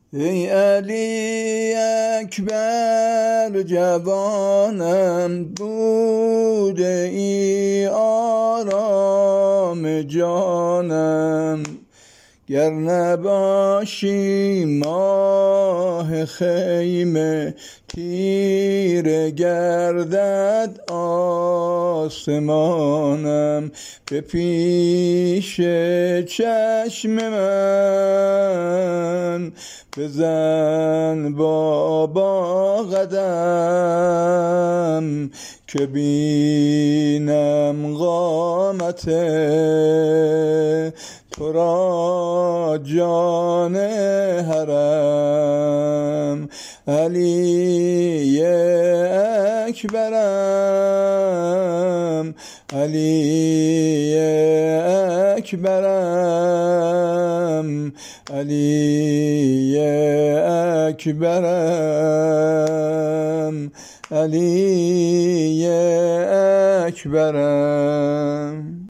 ای علی اکبر جوانم، بوده ای آرام جانم. گر نباشی ماه خیمه، تیره گردد آسمانم. به پیش چشم من بزن بابا قدم، که بینم قامت تو را جان حرم. علی اکبرم، علی اکبرم، علی اکبرم، علی اکبرم.